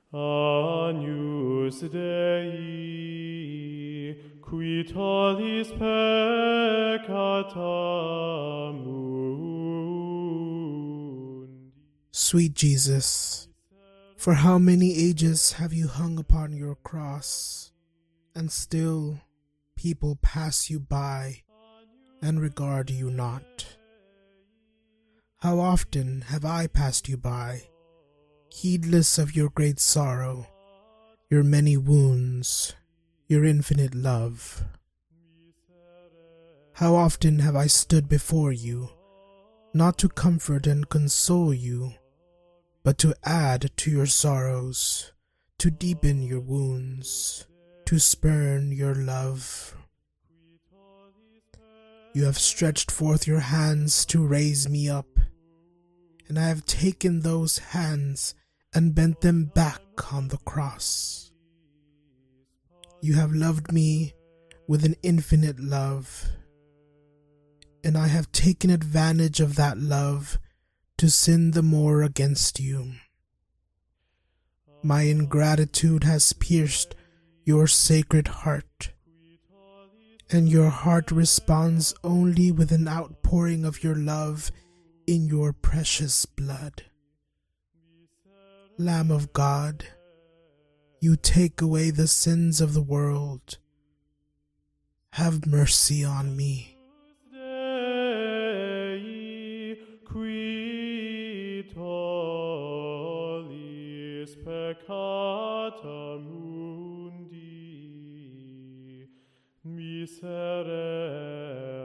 Agnus Dei, qui tollis peccata mundi. Sweet Jesus, for how many ages have you hung upon your cross, and still people pass you by and regard you not? How often have I passed you by, heedless of your great sorrow, your many wounds, your infinite love? How often have I stood before you, not to comfort and console you, but to add to your sorrows, to deepen your wounds, to spurn your love. You have stretched forth your hands to raise me up, and I have taken those hands and bent them back on the cross. You have loved me with an infinite love, and I have taken advantage of that love to sin the more against you. My ingratitude has pierced your sacred heart, and your heart responds only with an outpouring of your love in your precious blood. Lamb of God, you take away the sins of the world. Have mercy on me. Dei, qui tollis peccata mundi, miserere